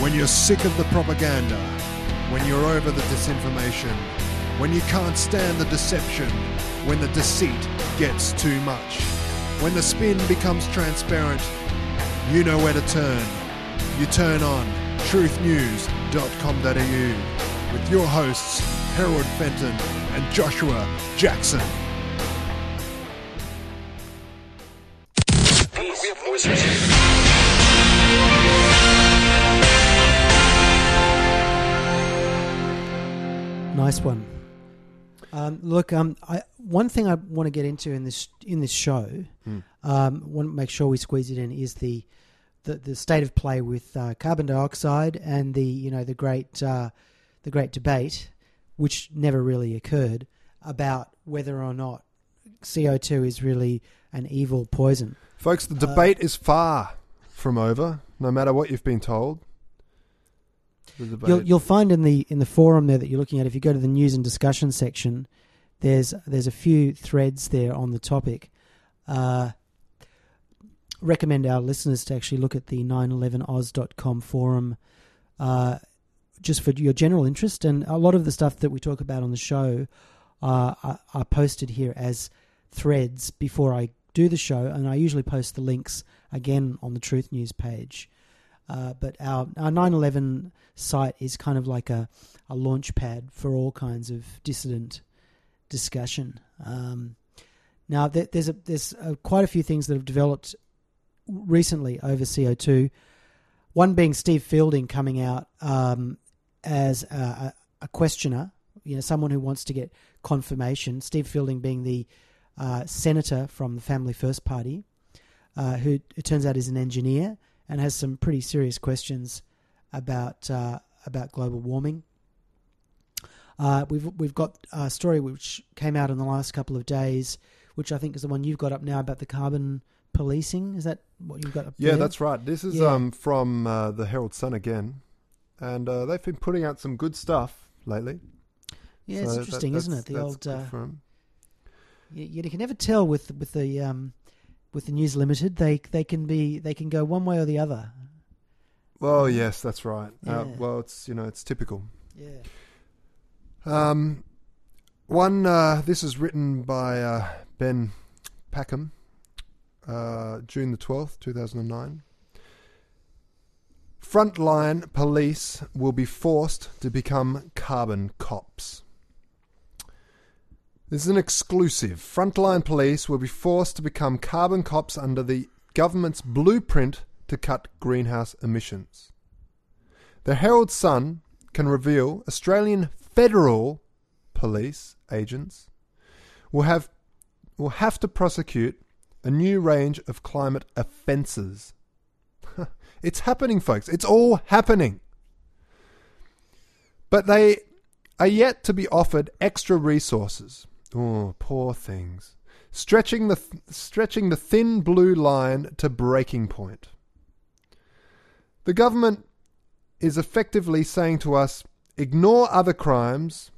When you're sick of the propaganda, when you're over the disinformation, when you can't stand the deception, when the deceit gets too much, when the spin becomes transparent, you know where to turn. You turn on truthnews.com.au with your hosts Harold Fenton and Joshua Jackson. Nice one. One thing I want to get into in this show, want to make sure we squeeze it in, is the state of play with carbon dioxide and the great debate, which never really occurred, about whether or not CO2 is really an evil poison. Folks, the debate is far from over, no matter what you've been told. You'll find in the forum there that you're looking at, if you go to the news and discussion section, there's a few threads there on the topic. Recommend our listeners to actually look at the 911oz.com forum just for your general interest. And a lot of the stuff that we talk about on the show are posted here as threads before I do the show, and I usually post the links again on the Truth News page. But our 9/11 site is kind of like a launch pad for all kinds of dissident discussion. Now, there's quite a few things that have developed recently over CO2. One being Steve Fielding coming out as a questioner, someone who wants to get confirmation. Steve Fielding being the senator from the Family First Party, who it turns out is an engineer and has some pretty serious questions about global warming. We've got a story which came out in the last couple of days, which I think is the one you've got up now, about the carbon policing. Is that what you've got up there? Yeah, that's right. This is from the Herald Sun again, and they've been putting out some good stuff lately. Yeah, so it's interesting, isn't it? The old. You can never tell with the News Limited. They can go one way or the other. Well, yes, that's right. Yeah. Well, it's typical. Yeah. This is written by Ben Packham, June the 12th, 2009. Frontline police will be forced to become carbon cops. This is an exclusive. Frontline police will be forced to become carbon cops under the government's blueprint to cut greenhouse emissions. The Herald Sun can reveal Australian federal police agents will have to prosecute a new range of climate offences. It's happening, folks. It's all happening. But they are yet to be offered extra resources. Oh, poor things. Stretching the thin blue line to breaking point. The government is effectively saying to us, ignore other crimes.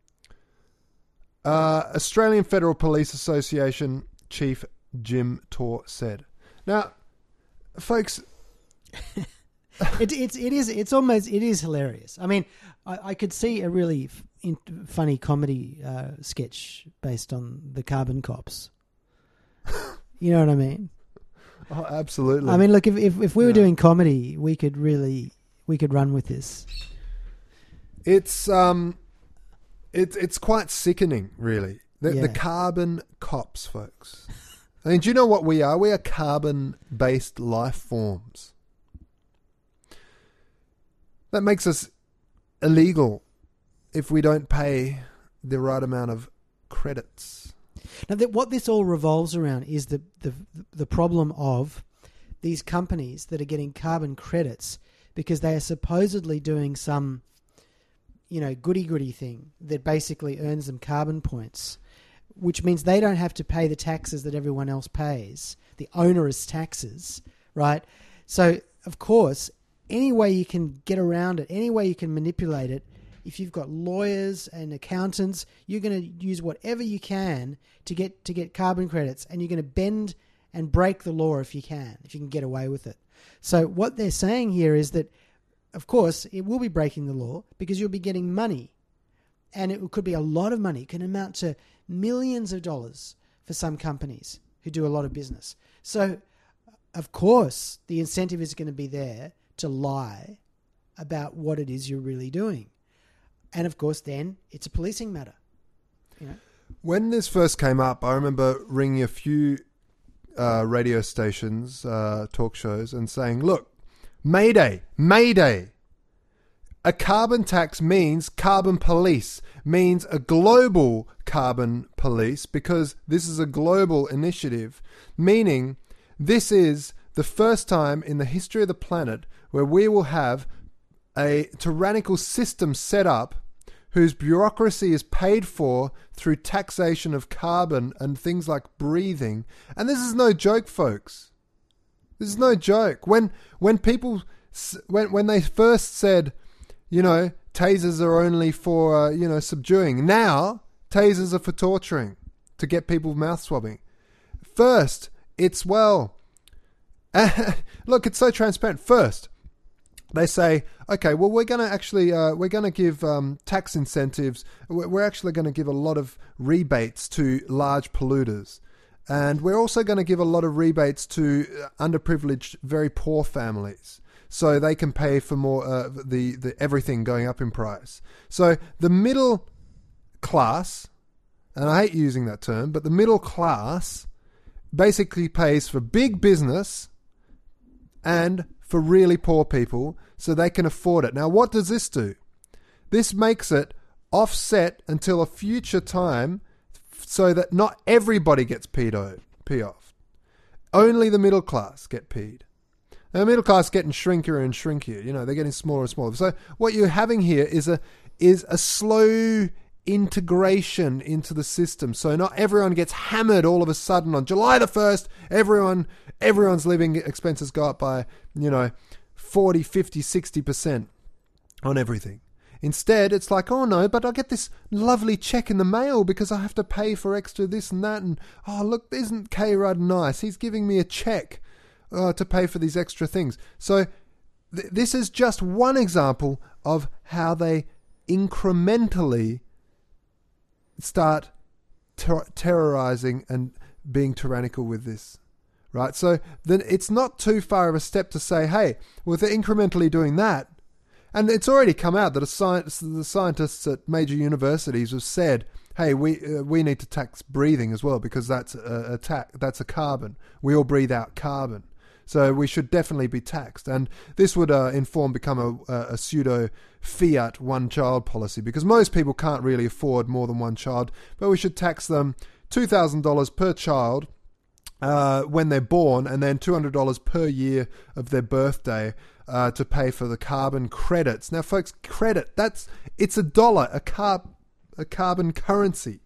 Australian Federal Police Association Chief Jim Torr said. Now, folks, it is hilarious. I mean, I could see a really funny comedy sketch based on the carbon cops. You know what I mean? Oh, absolutely. I mean, look, if we were doing comedy, we could run with this. It's quite sickening, really. The carbon cops, folks. I mean, do you know what we are? We are carbon-based life forms. That makes us illegal if we don't pay the right amount of credits. Now, what this all revolves around is the problem of these companies that are getting carbon credits because they are supposedly doing some, goody-goody thing that basically earns them carbon points, which means they don't have to pay the taxes that everyone else pays, the onerous taxes, right? So, of course, any way you can get around it, any way you can manipulate it, if you've got lawyers and accountants, you're going to use whatever you can to get carbon credits, and you're going to bend and break the law if you can get away with it. So what they're saying here is that of course, it will be breaking the law because you'll be getting money. And it could be a lot of money. It can amount to millions of dollars for some companies who do a lot of business. So, of course, the incentive is going to be there to lie about what it is you're really doing. And, of course, then it's a policing matter. You know? When this first came up, I remember ringing a few radio stations, talk shows, and saying, look, Mayday, Mayday. A carbon tax means carbon police, means a global carbon police, because this is a global initiative, meaning this is the first time in the history of the planet where we will have a tyrannical system set up whose bureaucracy is paid for through taxation of carbon and things like breathing. And this is no joke, folks. This is no joke. When people, when they first said, you know, tasers are only for, subduing. Now, tasers are for torturing, to get people mouth swabbing. First, it's, look, it's so transparent. First, they say, okay, well, we're going to actually, we're going to give tax incentives. We're actually going to give a lot of rebates to large polluters. And we're also going to give a lot of rebates to underprivileged, very poor families, so they can pay for more the everything going up in price. So the middle class, and I hate using that term, but the middle class basically pays for big business and for really poor people so they can afford it. Now, what does this do? This makes it offset until a future time so that not everybody gets peed off. Only the middle class get peed. Now, the middle class is getting shrinkier and shrinkier. You know, they're getting smaller and smaller. So what you're having here is a slow integration into the system. So not everyone gets hammered all of a sudden on July the 1st. Everyone's living expenses go up by, 40, 50, 60% on everything. Instead, it's like, oh no, but I get this lovely check in the mail because I have to pay for extra this and that. And, oh, look, isn't K-Rudd nice? He's giving me a check to pay for these extra things. So this is just one example of how they incrementally start terrorizing and being tyrannical with this, right? So then it's not too far of a step to say, hey, well, if they're incrementally doing that, and it's already come out that the scientists at major universities have said, hey, we need to tax breathing as well because that's a carbon. We all breathe out carbon. So we should definitely be taxed. And this would become a pseudo fiat one-child policy because most people can't really afford more than one child, but we should tax them $2,000 per child when they're born and then $200 per year of their birthday to pay for the carbon credits. Now, folks, credit, it's $1, a carbon currency.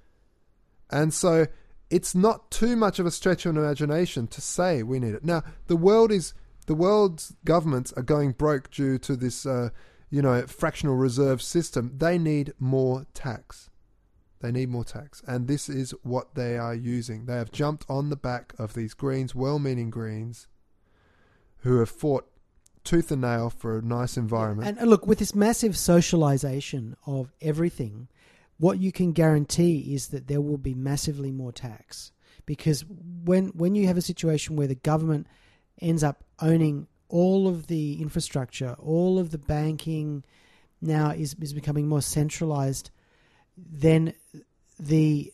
And so it's not too much of a stretch of an imagination to say we need it. Now, the world's governments are going broke due to this, fractional reserve system. They need more tax. They need more tax. And this is what they are using. They have jumped on the back of these Greens, well-meaning Greens, who have fought tooth and nail for a nice environment. And look, with this massive socialization of everything, what you can guarantee is that there will be massively more tax. Because when you have a situation where the government ends up owning all of the infrastructure, all of the banking now is becoming more centralized, then the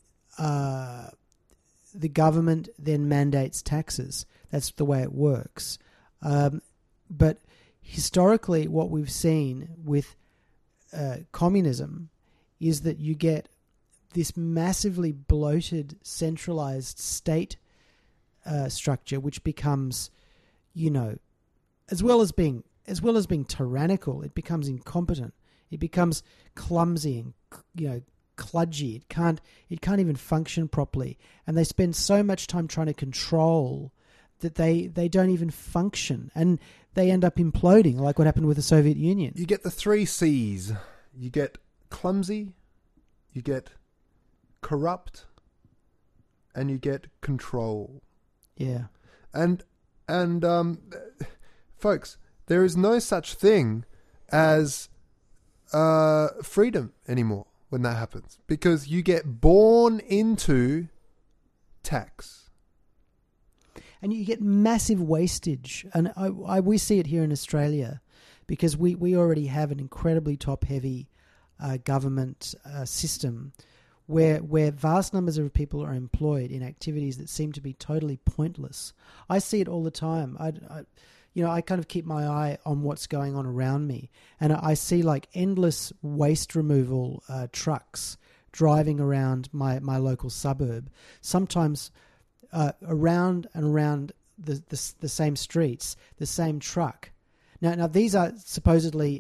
government then mandates taxes. That's the way it works. But historically, what we've seen with communism is that you get this massively bloated, centralized state structure, which becomes, as well as being tyrannical, it becomes incompetent. It becomes clumsy and kludgy. It can't even function properly, and they spend so much time trying to control that they don't even function, and they end up imploding, like what happened with the Soviet Union. You get the 3 C's. You get clumsy, you get corrupt, and you get control. Yeah. And folks, there is no such thing as freedom anymore when that happens, because you get born into tax. And you get massive wastage. And we see it here in Australia because we already have an incredibly top-heavy government system where vast numbers of people are employed in activities that seem to be totally pointless. I see it all the time. I kind of keep my eye on what's going on around me, and I see like endless waste removal trucks driving around my local suburb, sometimes around and around the same streets, the same truck. Now these are supposedly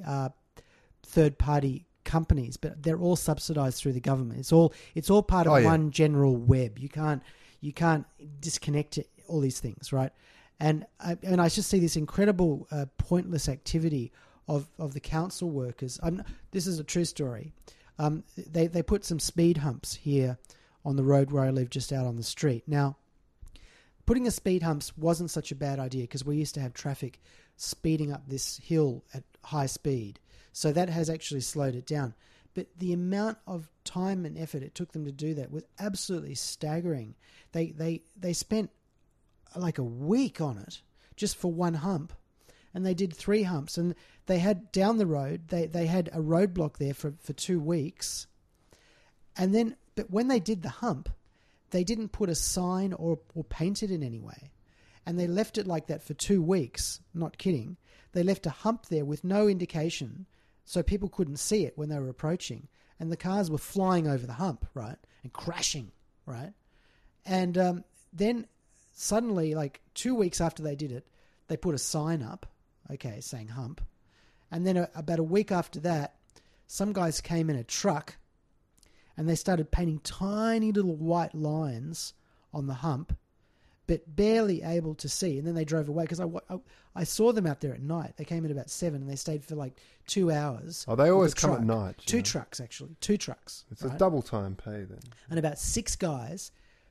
third-party companies, but they're all subsidized through the government. It's all part of one general web. You can't disconnect all these things, right? And I just see this incredible pointless activity of the council workers. This is a true story. They put some speed humps here on the road where I live, just out on the street. Now, putting the speed humps wasn't such a bad idea because we used to have traffic speeding up this hill at high speed. So that has actually slowed it down. But the amount of time and effort it took them to do that was absolutely staggering. They spent like a week on it just for one hump, and they did 3 humps, and they had down the road, they had a roadblock there for 2 weeks. And then, but when they did the hump, they didn't put a sign or paint it in any way. And they left it like that for 2 weeks, not kidding. They left a hump there with no indication, so people couldn't see it when they were approaching. And the cars were flying over the hump, right? And crashing, right? And then suddenly, like 2 weeks after they did it, they put a sign up, okay, saying hump. And then about a week after that, some guys came in a truck and they started painting tiny little white lines on the hump, but barely able to see. And then they drove away because I saw them out there at night. They came in about 7 and they stayed for like 2 hours. Oh, they always come at night. 2 trucks, actually. 2 trucks. It's right? A double time pay then. And about 6 guys,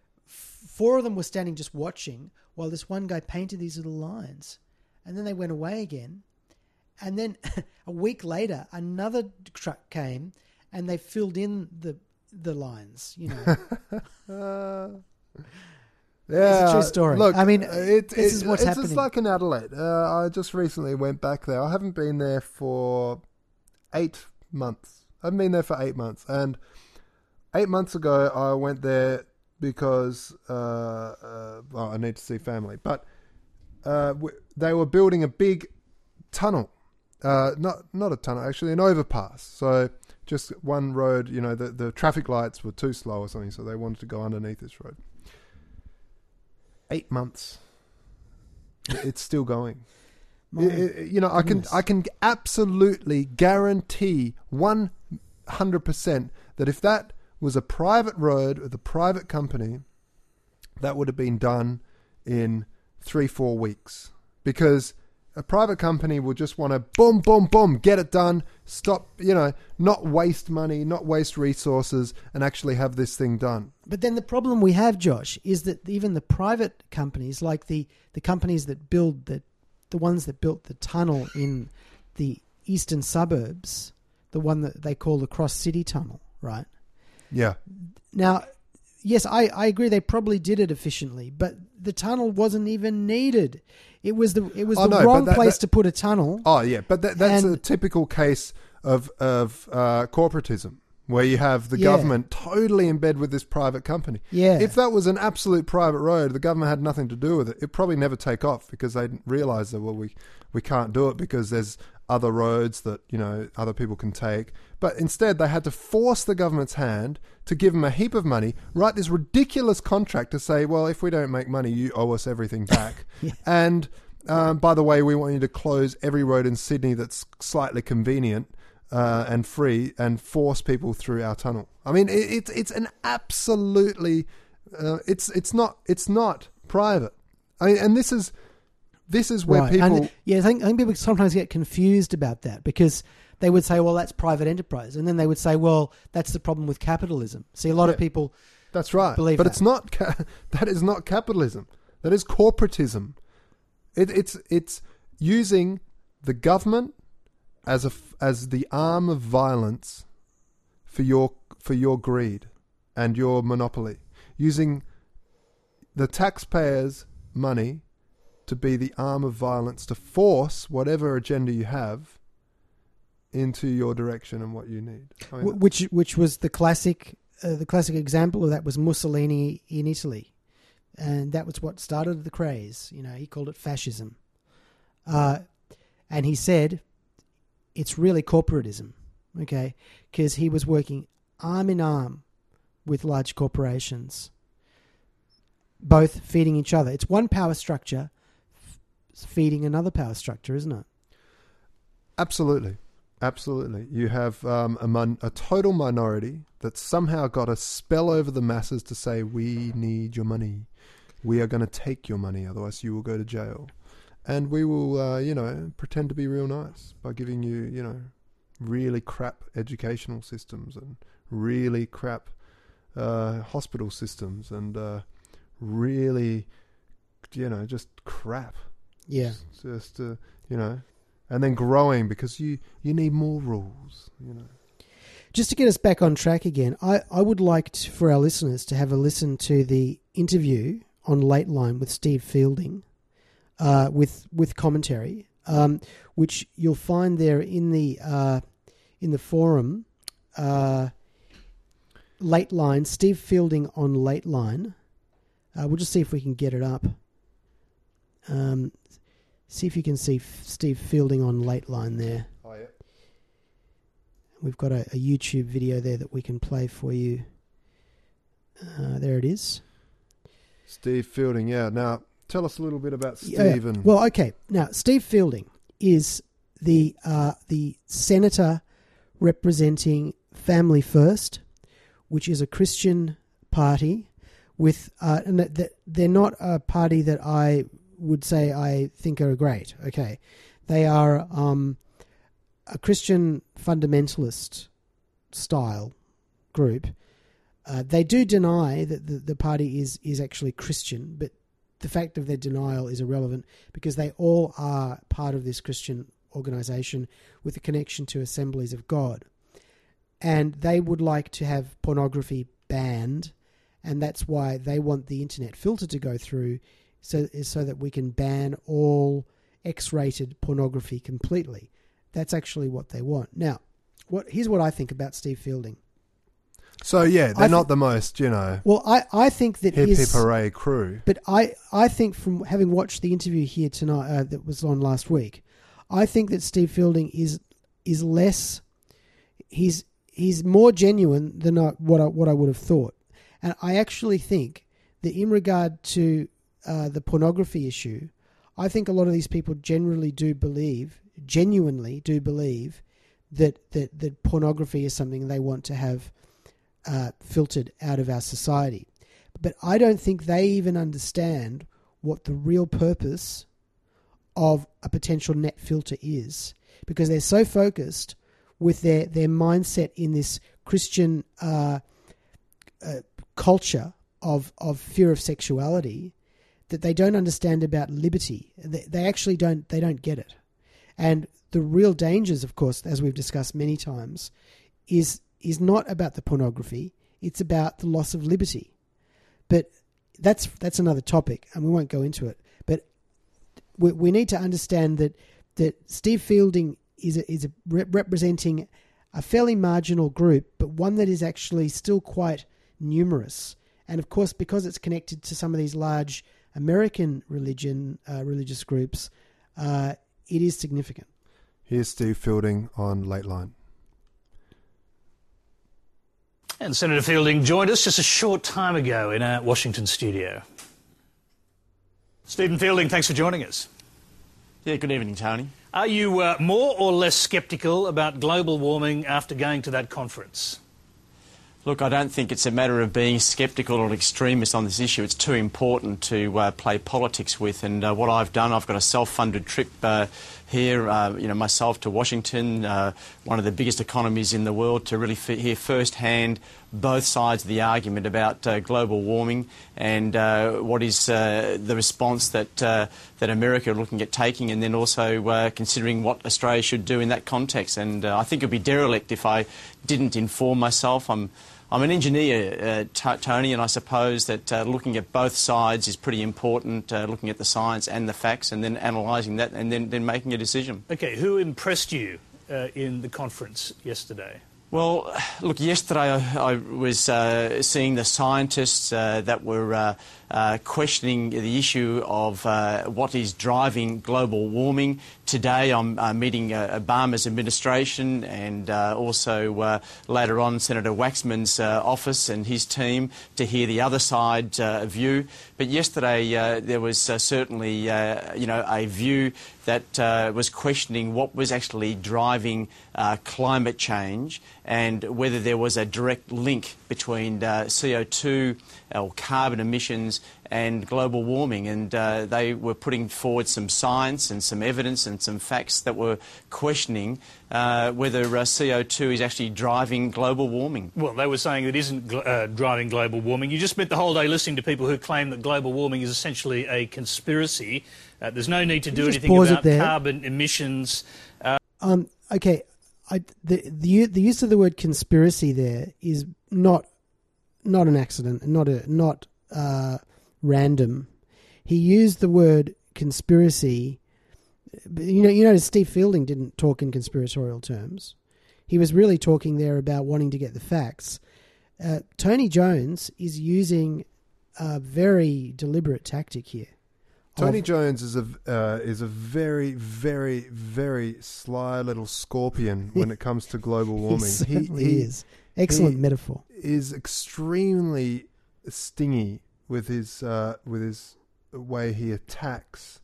4 of them were standing just watching while this one guy painted these little lines. And then they went away again. And then a week later, another truck came and they filled in the lines, you know. Yeah, it's a true story. Look, I mean, this is what's happening. It's like in Adelaide. I just recently went back there. I haven't been there for 8 months. I haven't been there for 8 months. And 8 months ago, I went there because I need to see family. But they were building a big tunnel. Not a tunnel, actually, an overpass. So just one road, you know, the traffic lights were too slow or something, so they wanted to go underneath this road. 8 months. It's still going. I can absolutely guarantee 100% that if that was a private road with a private company, that would have been done in 3-4 weeks, because a private company will just want to boom, boom, boom, get it done, stop, not waste money, not waste resources, and actually have this thing done. But then the problem we have, Josh, is that even the private companies, like the companies that build the ones that built the tunnel in the eastern suburbs, the one that they call the Cross City Tunnel, right? Yeah. Now, yes, I agree they probably did it efficiently, but the tunnel wasn't even needed. It was the wrong place to put a tunnel. Oh yeah, but that's a typical case of corporatism, where you have the government totally in bed with this private company. Yeah. If that was an absolute private road, the government had nothing to do with it. It'd probably never take off because they'd realise that we can't do it because there's other roads that other people can take. But instead, they had to force the government's hand to give them a heap of money, write this ridiculous contract to say, well, if we don't make money, you owe us everything back. Yeah. And by the way, we want you to close every road in Sydney that's slightly convenient and free, and force people through our tunnel. I mean, it's an absolutely it's not private. I mean, and this is where people... I think people sometimes get confused about that, because they would say, well, that's private enterprise. And then they would say, well, that's the problem with capitalism. See, a lot of people... That's right. Believe but that. It's not... that is not capitalism. That is corporatism. It's using the government as the arm of violence for your greed and your monopoly, using the taxpayers' money to be the arm of violence to force whatever agenda you have into your direction and what you need. I mean, which was the classic example of that was Mussolini in Italy, and that was what started the craze. He called it fascism, and he said it's really corporatism, okay, because he was working arm in arm with large corporations, both feeding each other. It's one power structure feeding another power structure, isn't it? Absolutely. You have a total minority that somehow got a spell over the masses to say, we need your money. We are going to take your money, otherwise you will go to jail. And we will, pretend to be real nice by giving you, really crap educational systems and really crap hospital systems and really, just crap. Yeah. Just, and then growing because you need more rules, Just to get us back on track again, I would like for our listeners to have a listen to the interview on Late Line with Steve Fielding, with commentary, which you'll find there in the forum. Late Line, Steve Fielding on Late Line. We'll just see if we can get it up. See if you can see Steve Fielding on Late Line there. Oh, yeah. We've got a YouTube video there that we can play for you. There it is. Steve Fielding, yeah. Now, tell us a little bit about Steve. Yeah. Well, okay. Now, Steve Fielding is the senator representing Family First, which is a Christian party with, and they're not a party that I would say I think are great. Okay, they are a Christian fundamentalist style group. They do deny that the party is actually Christian, but the fact of their denial is irrelevant because they all are part of this Christian organisation with a connection to Assemblies of God. And they would like to have pornography banned, and that's why they want the internet filter to go through so that we can ban all X-rated pornography completely. That's actually what they want. Now, here's what I think about Steve Fielding. So, yeah, they're not the most, Well, I think that hip hooray crew. But I think from having watched the interview here tonight that was on last week, I think that Steve Fielding is less... He's more genuine than what I would have thought. And I actually think that in regard to the pornography issue, I think a lot of these people genuinely do believe that pornography is something they want to have filtered out of our society. But I don't think they even understand what the real purpose of a potential net filter is, because they're so focused with their mindset in this Christian culture of fear of sexuality that they don't understand about liberty. They actually don't get it. And the real dangers, of course, as we've discussed many times, is not about the pornography. It's about the loss of liberty. But that's another topic, and we won't go into it. But we need to understand that Steve Fielding is representing a fairly marginal group, but one that is actually still quite numerous. And of course, because it's connected to some of these large American religious groups, it is significant. Here's Steve Fielding on Late Line. And Senator Fielding joined us just a short time ago in our Washington studio. Stephen Fielding, thanks for joining us. Yeah, good evening, Tony. Are you more or less sceptical about global warming after going to that conference? Look, I don't think it's a matter of being sceptical or an extremist on this issue. It's too important to play politics with. And what I've done, I've got a self-funded trip here, myself to Washington, one of the biggest economies in the world, to really hear firsthand both sides of the argument about global warming and what is the response that America are looking at taking, and then also considering what Australia should do in that context. And I think it would be derelict if I didn't inform myself. I'm an engineer, Tony, and I suppose that looking at both sides is pretty important, looking at the science and the facts and then analysing that and then making a decision. OK, who impressed you in the conference yesterday? Well, look, yesterday I was seeing the scientists that were questioning the issue of what is driving global warming. Today I'm meeting Obama's administration and also later on Senator Waxman's office and his team to hear the other side view. But yesterday there was certainly a view that was questioning what was actually driving climate change and whether there was a direct link between CO2 or carbon emissions and global warming. And they were putting forward some science and some evidence and some facts that were questioning whether CO2 is actually driving global warming. Well, they were saying it isn't driving global warming. You just spent the whole day listening to people who claim that global warming is essentially a conspiracy. There's no need to do anything about carbon emissions. OK, the use of the word conspiracy there is not an accident, not random. He used the word conspiracy. You know, Steve Fielding didn't talk in conspiratorial terms. He was really talking there about wanting to get the facts. Tony Jones is using a very deliberate tactic here. Tony Jones is a very, very, very sly little scorpion when it comes to global warming. He certainly is. Excellent metaphor. Is extremely stingy with his way he attacks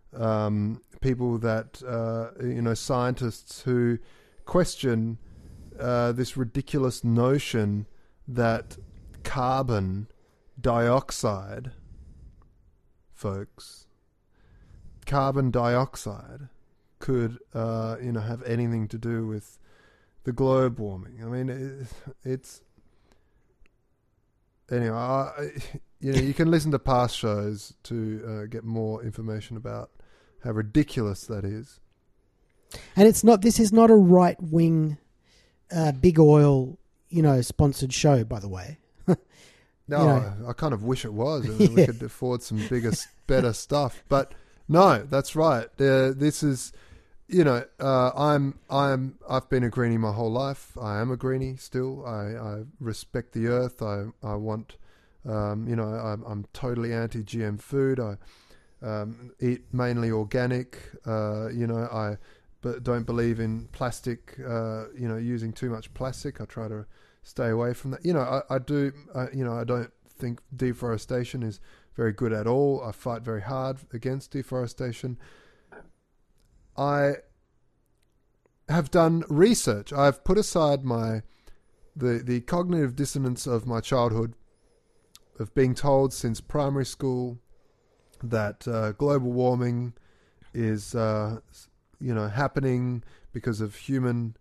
people that scientists who question this ridiculous notion that carbon dioxide, folks, carbon dioxide could have anything to do with the globe warming. I mean, it's anyway. You can listen to past shows to get more information about how ridiculous that is. And it's not. This is not a right wing, big oil, sponsored show. By the way. No, I kind of wish it was. I mean, we could afford some bigger, better stuff. But no, that's right. This is, I've been a greenie my whole life. I am a greenie still. I respect the earth. I want, I'm totally anti-GM food. I eat mainly organic. But don't believe in plastic. Using too much plastic. I try to stay away from that. I do. I don't think deforestation is very good at all. I fight very hard against deforestation. I have done research. I've put aside the cognitive dissonance of my childhood, of being told since primary school that global warming is happening because of human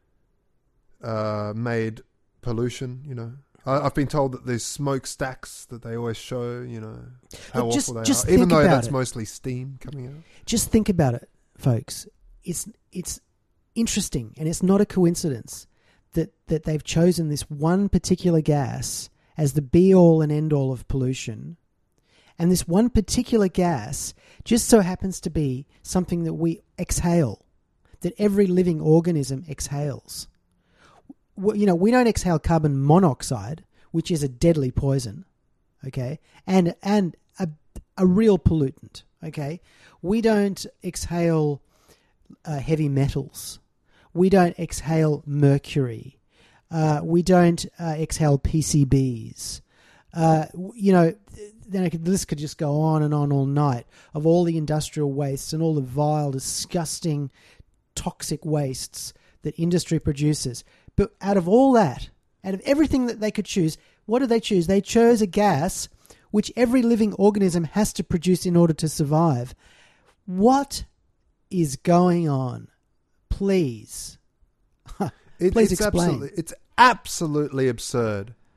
made pollution. I've been told that there's smokestacks that they always show, how awful they are, even though that's mostly steam coming out. Just think about it, folks. It's interesting, and it's not a coincidence that they've chosen this one particular gas as the be-all and end-all of pollution. And this one particular gas just so happens to be something that we exhale, that every living organism exhales. We don't exhale carbon monoxide, which is a deadly poison, okay, and a real pollutant, okay. We don't exhale heavy metals. We don't exhale mercury. We don't exhale PCBs. The list could just go on and on all night of all the industrial wastes and all the vile, disgusting, toxic wastes that industry produces. But out of all that, out of everything that they could choose, what did they choose? They chose a gas which every living organism has to produce in order to survive. What is going on? Please. Please explain. It's absolutely absurd.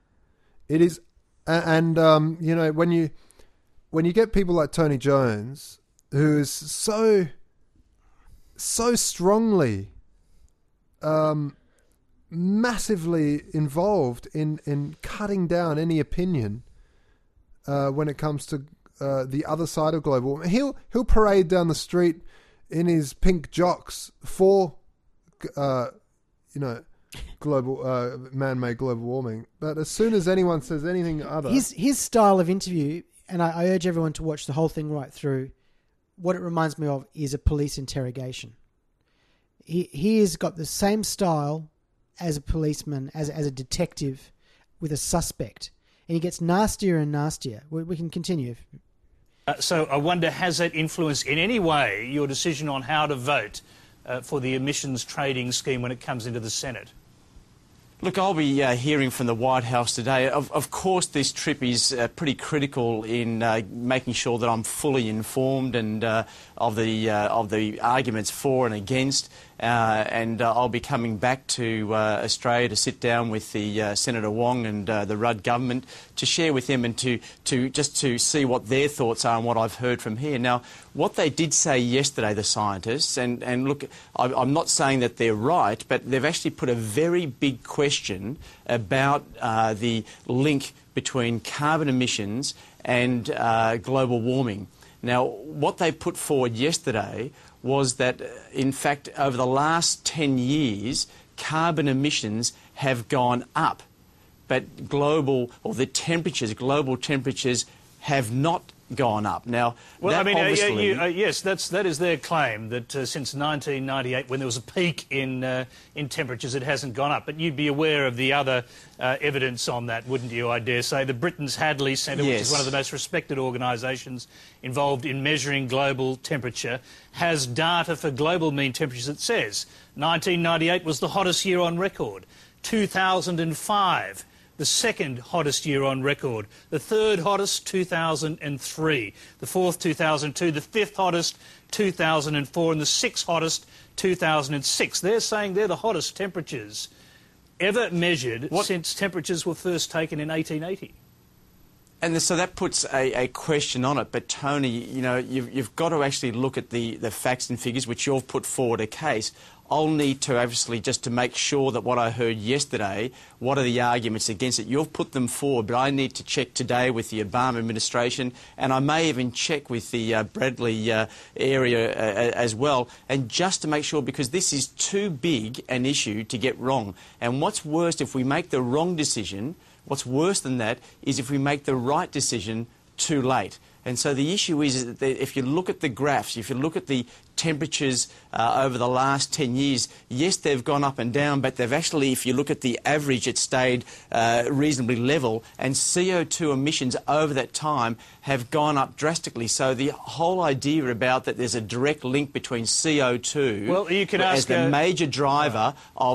It is, and you know, when you get people like Tony Jones, who is so strongly, massively involved in cutting down any opinion when it comes to the other side of global warming. He'll parade down the street in his pink jocks for global man-made global warming, but as soon as anyone says anything other, his style of interview, and I urge everyone to watch the whole thing right through. What it reminds me of is a police interrogation. He has got the same style as a policeman, as a detective with a suspect, and he gets nastier and nastier. We can continue. So I wonder, has that influenced in any way your decision on how to vote for the emissions trading scheme when it comes into the Senate? Look, I'll be hearing from the White House today. Of course, this trip is pretty critical in making sure that I'm fully informed and of the arguments for and against. And I'll be coming back to Australia to sit down with the Senator Wong and the Rudd government to share with them and to see what their thoughts are and what I've heard from here. Now, what they did say yesterday, the scientists, and look, I'm not saying that they're right, but they've actually put a very big question about the link between carbon emissions and global warming. Now, what they put forward yesterday was that, in fact, over the last 10 years, carbon emissions have gone up, but global temperatures have not gone up. Now, well, I mean, yes, that is their claim, that since 1998, when there was a peak in temperatures, it hasn't gone up. But you'd be aware of the other evidence on that, wouldn't you, I dare say? The Britain's Hadley Centre, yes, which is one of the most respected organisations involved in measuring global temperature, has data for global mean temperatures that says 1998 was the hottest year on record, 2005 the second hottest year on record, the third hottest 2003, the fourth 2002, the fifth hottest 2004 and the sixth hottest 2006. They're saying they're the hottest temperatures ever measured since temperatures were first taken in 1880. And so that puts a question on it. But, Tony, you know, you've got to actually look at the facts and figures, which you've put forward a case. I'll need to obviously just to make sure that what I heard yesterday, what are the arguments against it? You've put them forward, but I need to check today with the Obama administration, and I may even check with the Bradley area as well, and just to make sure, because this is too big an issue to get wrong. And what's worse, if we make the wrong decision, what's worse than that is if we make the right decision too late. And so the issue is that if you look at the graphs, if you look at the temperatures over the last 10 years, yes, they've gone up and down, but they've actually, if you look at the average, it stayed reasonably level, and CO2 emissions over that time have gone up drastically. So the whole idea about that there's a direct link between CO2 well, you can ask as the major driver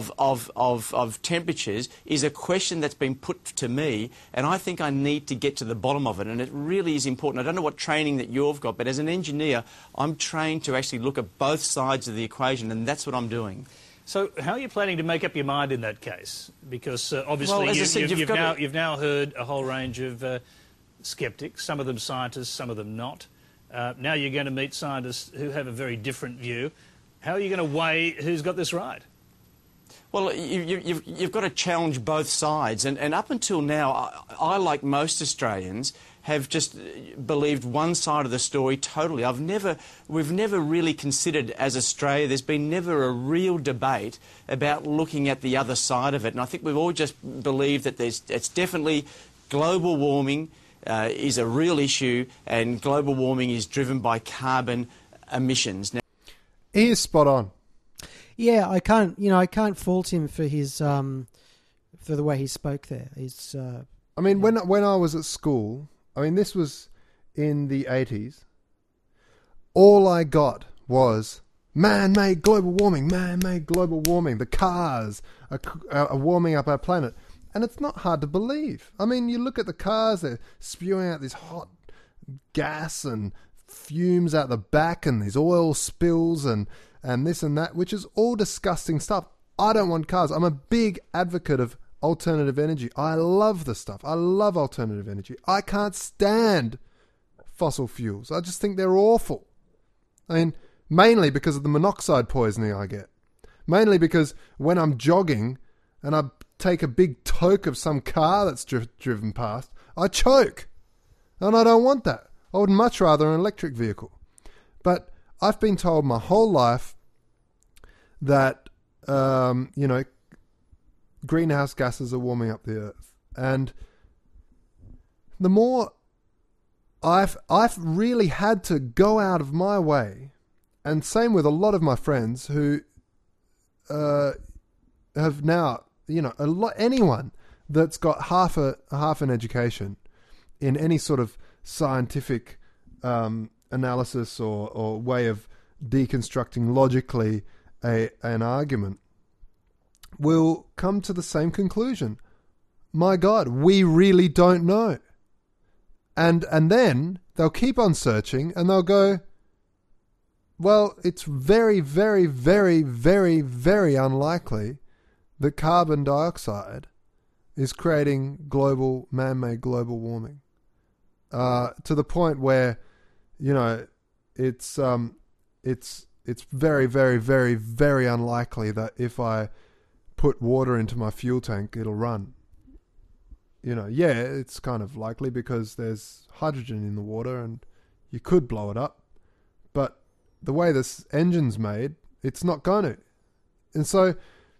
of temperatures is a question that's been put to me, and I think I need to get to the bottom of it, and it really is important. I don't know what training that you've got, but as an engineer, I'm trained to actually look at both sides of the equation, and that's what I'm doing. So how are you planning to make up your mind in that case? Because obviously well, as I said, you've now heard a whole range of sceptics, some of them scientists, some of them not. Now you're going to meet scientists who have a very different view. How are you going to weigh who's got this right? Well, you've got to challenge both sides, and up until now, I like most Australians, have just believed one side of the story totally. We've never really considered, as Australia, there's been never a real debate about looking at the other side of it. And I think we've all just believed that it's definitely global warming is a real issue, and global warming is driven by carbon emissions. Now, he is spot on. Yeah, I can't fault him for his for the way he spoke there. He's. I mean, when I was at school, I mean, this was in the 80s. All I got was man-made global warming, man-made global warming. The cars are warming up our planet. And it's not hard to believe. I mean, you look at the cars, they're spewing out this hot gas and fumes out the back and these oil spills and this and that, which is all disgusting stuff. I don't want cars. I'm a big advocate of alternative energy. I love the stuff. I love alternative energy. I can't stand fossil fuels. I just think they're awful. I mean, mainly because of the monoxide poisoning I get. Mainly because when I'm jogging and I take a big toke of some car that's driven past, I choke. And I don't want that. I would much rather an electric vehicle. But I've been told my whole life that, greenhouse gases are warming up the earth. And the more I've really had to go out of my way, and same with a lot of my friends who have now, anyone that's got half an education in any sort of scientific analysis or way of deconstructing logically an argument will come to the same conclusion. My God, we really don't know. And then they'll keep on searching and they'll go, well, it's very, very, very, very, very unlikely that carbon dioxide is creating man-made global warming. To the point where, it's very, very, very, very unlikely that if I put water into my fuel tank, it'll run. It's kind of likely because there's hydrogen in the water and you could blow it up. But the way this engine's made, it's not going to. And so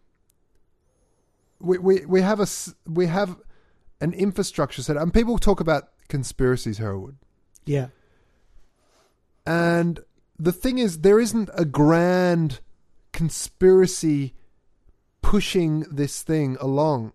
we have an infrastructure set up. And people talk about conspiracies, Herwood. Yeah. And the thing is, there isn't a grand conspiracy pushing this thing along.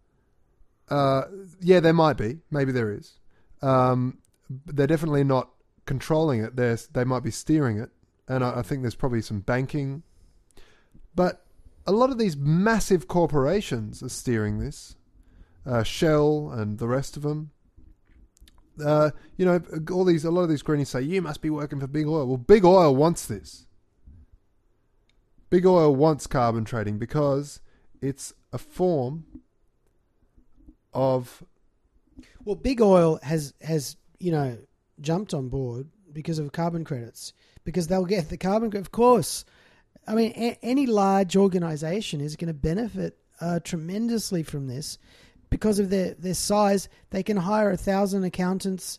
There might be. Maybe there is. They're definitely not controlling it. They might be steering it. And I think there's probably some banking. But a lot of these massive corporations are steering this. Shell and the rest of them. A lot of these greenies say, you must be working for Big Oil. Well, Big Oil wants this. Big Oil wants carbon trading because it's a form of... Well, Big Oil has jumped on board because of carbon credits, because they'll get the carbon credit. Of course. I mean, any large organisation is going to benefit tremendously from this because of their size. They can hire 1,000 accountants,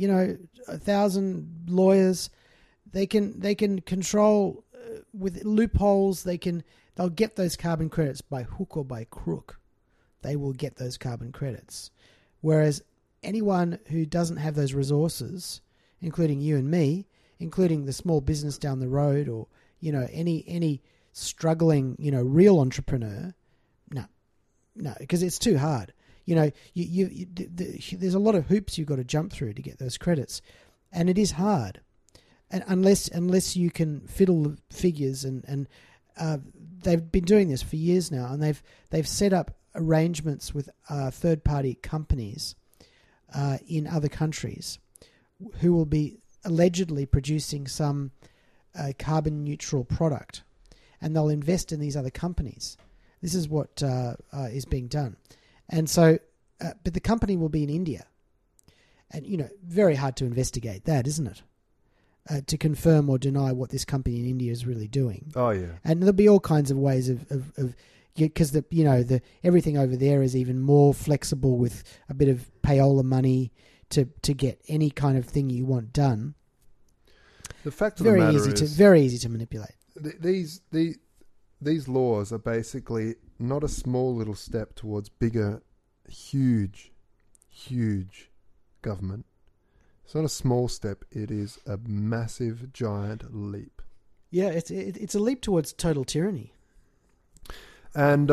1,000 lawyers. They can control with loopholes. They'll get those carbon credits by hook or by crook. They will get those carbon credits. Whereas anyone who doesn't have those resources, including you and me, including the small business down the road, or any struggling real entrepreneur, no, because it's too hard. There's a lot of hoops you've got to jump through to get those credits, and it is hard. And unless you can fiddle the figures, and they've been doing this for years now, and they've set up arrangements with third-party companies in other countries who will be allegedly producing some carbon-neutral product, and they'll invest in these other companies. This is what is being done. And so, but the company will be in India. And, very hard to investigate that, isn't it? To confirm or deny what this company in India is really doing. Oh, yeah. And there'll be all kinds of ways of because everything over there is even more flexible with a bit of payola money to get any kind of thing you want done. The fact of the matter is very easy to manipulate. These laws are basically not a small little step towards bigger, huge government. It's not a small step. It is a massive, giant leap. Yeah, it's a leap towards total tyranny. And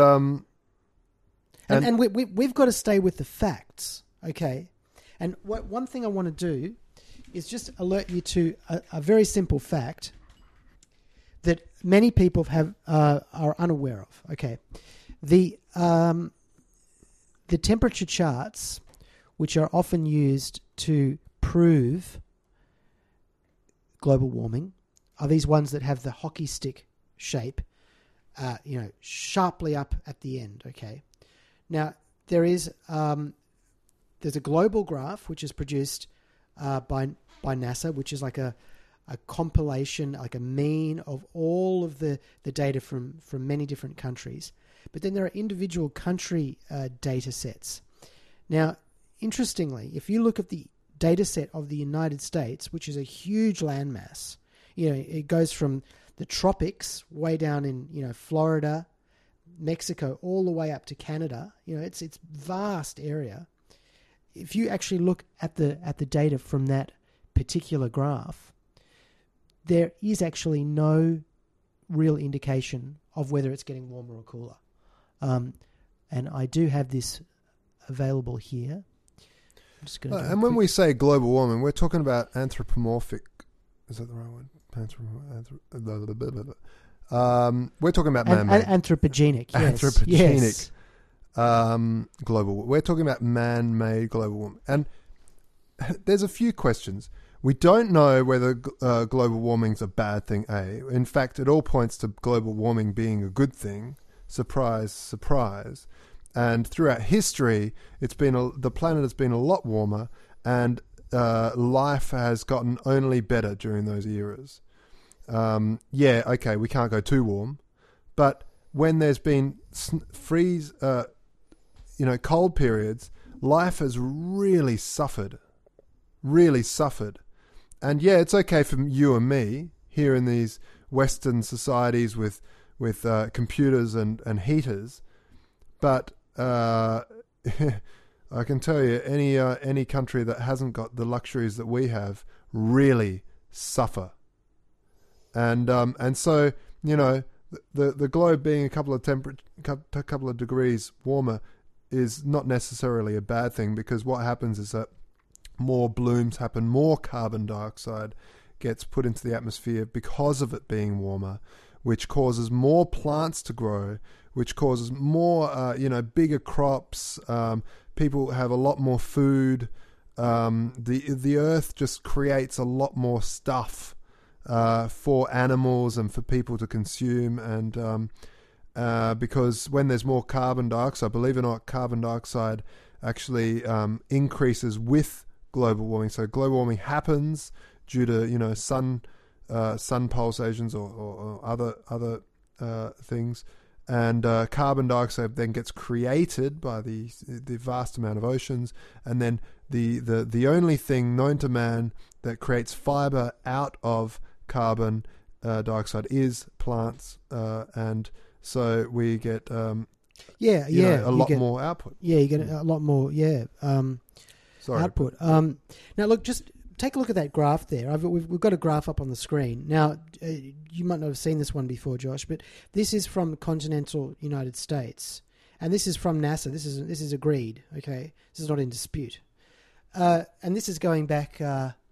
we've got to stay with the facts, okay? And one thing I want to do is just alert you to a very simple fact that many people are unaware of. Okay, the temperature charts, which are often used to prove global warming, are these ones that have the hockey stick shape, sharply up at the end. Okay, Now, there's a global graph which is produced by NASA, which is like a compilation, like a mean of all of the data from many different countries. But then there are individual country data sets. Now, interestingly, if you look at the data set of the United States, which is a huge landmass, it goes from the tropics way down in Florida, Mexico, all the way up to Canada. It's vast area. If you actually look at the data from that particular graph, there is actually no real indication of whether it's getting warmer or cooler. And I do have this available here. I'm just going to and when we say global warming, we're talking about anthropomorphic. Is that the right word? We're talking about man-made. Anthropogenic. Yes. Anthropogenic. Yes. Global. We're talking about man-made global warming, and there's a few questions. We don't know whether global warming's a bad thing. In fact, it all points to global warming being a good thing. Surprise, surprise. And throughout history, the planet has been a lot warmer, and life has gotten only better during those eras. Okay, we can't go too warm, but when there's been cold periods, life has really suffered. And yeah, it's okay for you and me here in these Western societies with computers and heaters, but I can tell you any country that hasn't got the luxuries that we have really suffer. And so the globe being a couple of degrees warmer is not necessarily a bad thing, because what happens is that more blooms happen, more carbon dioxide gets put into the atmosphere because of it being warmer, which causes more plants to grow, which causes more, bigger crops. People have a lot more food. The earth just creates a lot more stuff for animals and for people to consume. And because when there's more carbon dioxide, believe it or not, carbon dioxide actually increases with global warming. So global warming happens due to sun pulsations or other things, and carbon dioxide then gets created by the vast amount of oceans, and then the only thing known to man that creates fiber out of carbon dioxide is plants, and so we get a lot more output. Yeah, you get a lot more. Yeah. Output. Now, look, just take a look at that graph there. We've got a graph up on the screen. Now, you might not have seen this one before, Josh, but this is from continental United States, and this is from NASA. This is agreed. Okay, this is not in dispute, and this is going back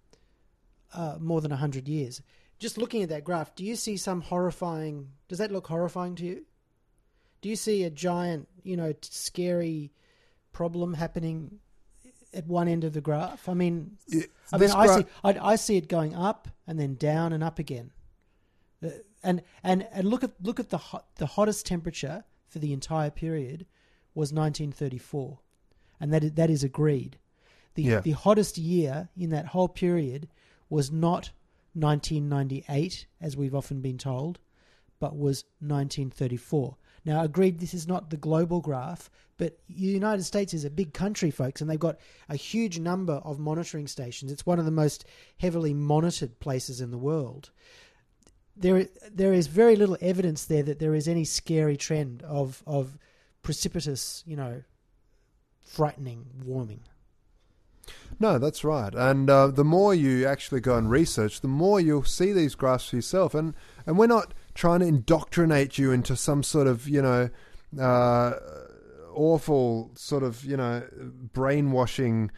more than 100 years. Just looking at that graph, do you see some horrifying? Does that look horrifying to you? Do you see a giant, scary problem happening at one end of the graph? I see it going up and then down and up again, and look at the hottest temperature for the entire period was 1934, and that is agreed. The hottest year in that whole period was not 1998, as we've often been told, but was 1934. Now, agreed, this is not the global graph, but the United States is a big country, folks, and they've got a huge number of monitoring stations. It's one of the most heavily monitored places in the world. There is very little evidence there that there is any scary trend of precipitous, frightening warming. No, that's right. And the more you actually go and research, the more you'll see these graphs for yourself. And we're not trying to indoctrinate you into some sort of, awful sort of, brainwashing,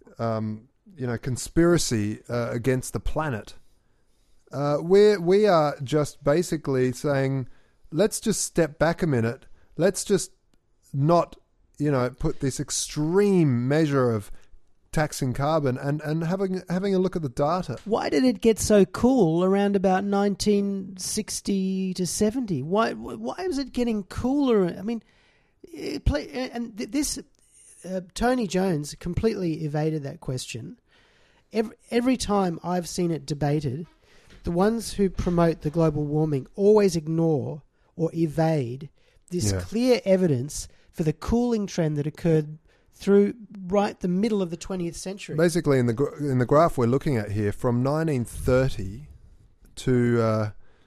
conspiracy against the planet. We are just basically saying, let's just step back a minute. Let's just not, put this extreme measure of taxing carbon and having a look at the data. Why did it get so cool around about 1960 to 70? Why was it getting cooler? I mean, Tony Jones completely evaded that question. Every time I've seen it debated, the ones who promote the global warming always ignore or evade this clear evidence for the cooling trend that occurred through right the middle of the 20th century. Basically, in the graph we're looking at here, from 1930 to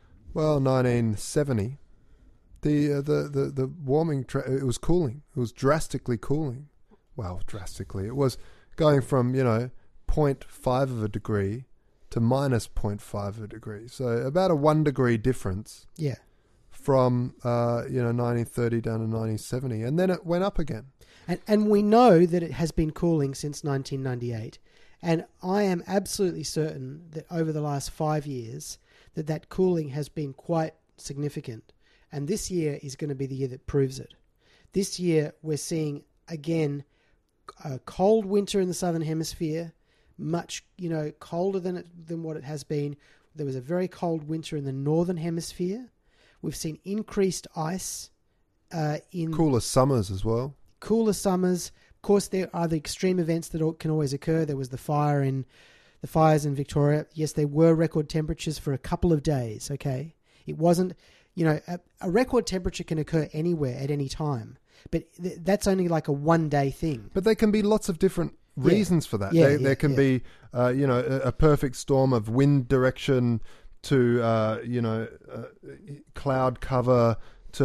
1970, the warming it was cooling. It was drastically cooling. Well, drastically, it was going from 0.5 of a degree to minus 0.5 of a degree. So about a 1 degree difference. Yeah. From 1930 down to 1970, and then it went up again. And we know that it has been cooling since 1998, and I am absolutely certain that over the last 5 years that cooling has been quite significant, and this year is going to be the year that proves it. This year we're seeing again a cold winter in the southern hemisphere, much colder than what it has been. There was a very cold winter in the northern hemisphere. We've seen increased ice in cooler summers as well. Cooler summers. Of course, there are the extreme events that can always occur. There was the fires in Victoria. Yes, there were record temperatures for a couple of days. Okay, it wasn't. A record temperature can occur anywhere at any time, but that's only like a 1 day thing. But there can be lots of different reasons for that. There can be a perfect storm of wind direction, to cloud cover,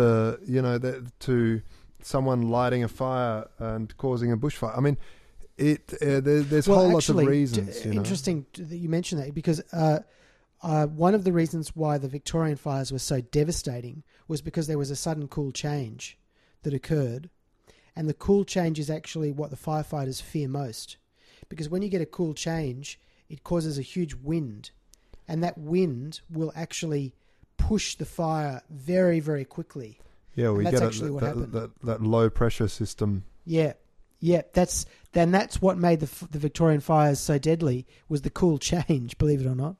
to someone lighting a fire and causing a bushfire. I mean, there's a whole lot of reasons. Interesting that you mention that, because one of the reasons why the Victorian fires were so devastating was because there was a sudden cool change that occurred, and the cool change is actually what the firefighters fear most, because when you get a cool change, it causes a huge wind. And that wind will actually push the fire very, very quickly. Yeah, we get what happened. That low pressure system. Yeah. That's what made the Victorian fires so deadly, was the cool change. Believe it or not.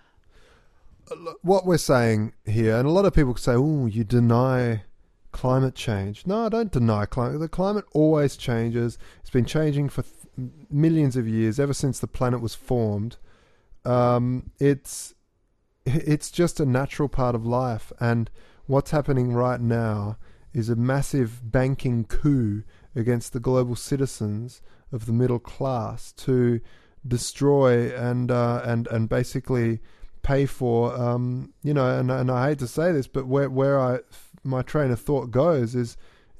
What we're saying here, and a lot of people say, "Oh, you deny climate change." No, I don't deny climate. The climate always changes. It's been changing for millions of years, ever since the planet was formed. It's just a natural part of life, and what's happening right now is a massive banking coup against the global citizens of the middle class to destroy and basically pay for and I hate to say this, but where my train of thought goes is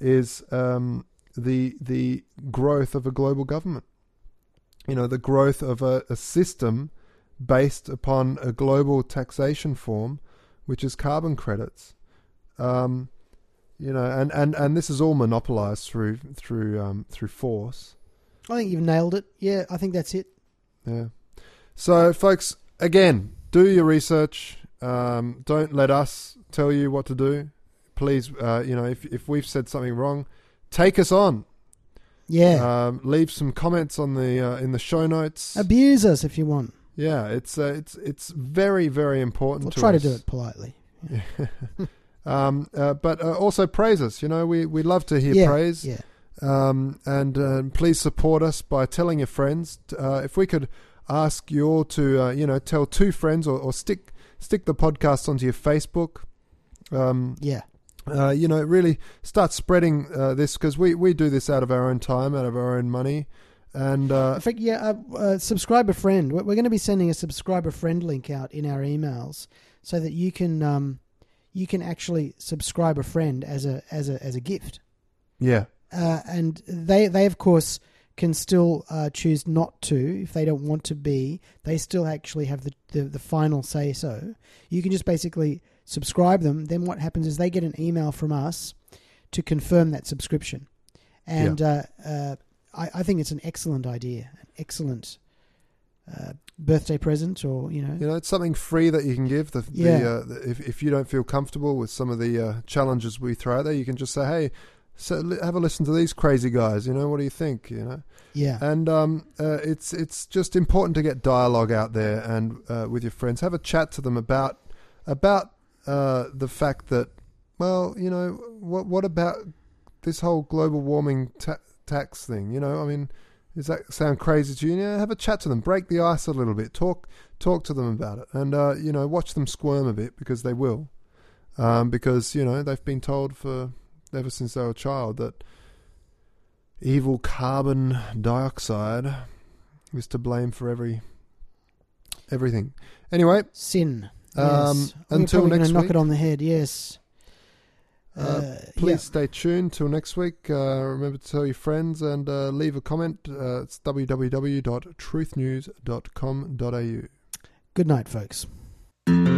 the growth of a global government. The growth of a system based upon a global taxation form, which is carbon credits, and this is all monopolized through force. I think you've nailed it. Yeah, I think that's it. Yeah. So, folks, again, do your research. Don't let us tell you what to do. Please, if we've said something wrong, take us on. Yeah. Leave some comments on the in the show notes. Abuse us if you want. Yeah, it's very, very important. We'll try to do it politely. Yeah. But also praise us. We love to hear praise. Yeah. And please support us by telling your friends. If we could ask you all to tell 2 friends or stick the podcast onto your Facebook. Really start spreading this, because we do this out of our own time, out of our own money. And in fact, subscribe a friend. We're going to be sending a subscribe a friend link out in our emails, so that you can actually subscribe a friend as a gift. Yeah. And they of course can still choose not to if they don't want to be. They still actually have the final say so. You can just basically subscribe them. Then what happens is they get an email from us to confirm that subscription. And I think it's an excellent idea, an excellent birthday present, or it's something free that you can give. If you don't feel comfortable with some of the challenges we throw out there, you can just say, "Hey, have a listen to these crazy guys. What do you think?" Yeah. And it's just important to get dialogue out there, and with your friends, have a chat to them about the fact that, well, what about this whole global warming tax thing. You know, I mean, does that sound crazy to you? Have a chat to them, break the ice a little bit, talk to them about it, and watch them squirm a bit, because they will, because they've been told ever since they were a child that evil carbon dioxide is to blame for everything. Anyway, sin. Yes. Until next week, knock it on the head. Yes. Please stay tuned till next week. Remember to tell your friends and leave a comment. It's www.truthnews.com.au. Good night, folks.